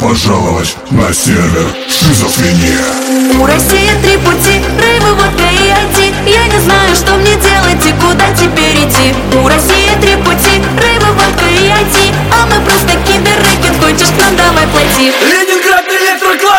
пожаловать на сервер Шизофрения. У России 3 пути: рейвы, водка и IT. Я не знаю, что мне делать и куда теперь идти. У России 3 пути: рейвы, водка и IT. А мы просто киберрэкет, хочешь к нам, давай плати. Ленинград, электрокласс.